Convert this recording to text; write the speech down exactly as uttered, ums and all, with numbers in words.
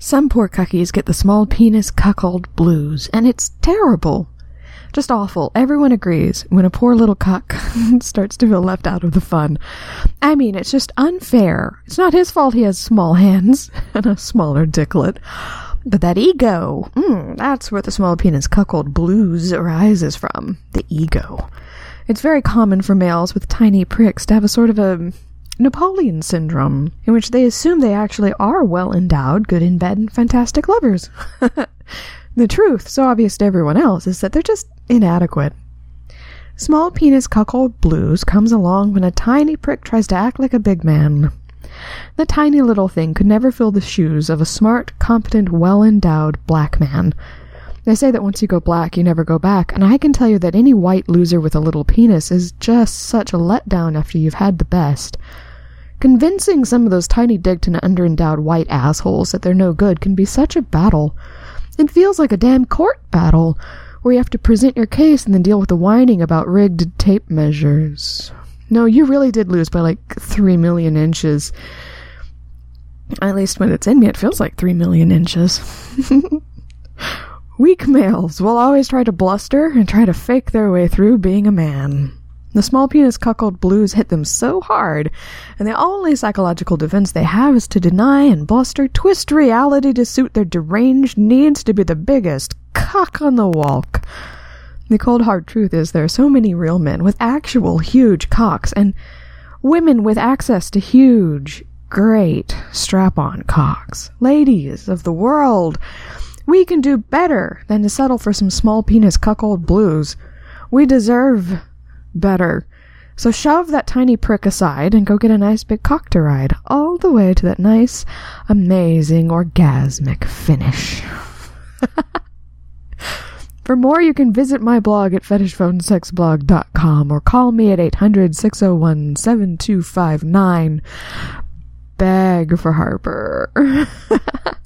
Some poor cuckies get the small penis cuckold blues, and it's terrible. Just awful. Everyone agrees when a poor little cuck starts to feel left out of the fun. I mean, it's just unfair. It's not his fault he has small hands and a smaller dicklet. But that ego, mm, that's where the small penis cuckold blues arises from. The ego. It's very common for males with tiny pricks to have a sort of a Napoleon syndrome, in which they assume they actually are well-endowed, good in bed, and fantastic lovers. The truth, so obvious to everyone else, is that they're just inadequate. Small penis cuckold blues comes along when a tiny prick tries to act like a big man. The tiny little thing could never fill the shoes of a smart, competent, well-endowed black man. They say that once you go black, you never go back, and I can tell you that any white loser with a little penis is just such a letdown after you've had the best. Convincing some of those tiny dicked and underendowed white assholes that they're no good can be such a battle. It feels like a damn court battle, where you have to present your case and then deal with the whining about rigged tape measures. No, you really did lose by like three million inches. At least when it's in me, it feels like three million inches. Weak males will always try to bluster and try to fake their way through being a man. The small penis cuckold blues hit them so hard, and the only psychological defense they have is to deny and bluster, twist reality to suit their deranged needs to be the biggest cock on the walk. The cold hard truth is there are so many real men with actual huge cocks, and women with access to huge, great, strap-on cocks. Ladies of the world, we can do better than to settle for some small penis cuckold blues. We deserve better. So shove that tiny prick aside and go get a nice big cock to ride all the way to that nice, amazing, orgasmic finish. For more, you can visit my blog at fetish phone sex blog dot com or call me at eight hundred, six oh one, seven two five nine. Beg for Harper.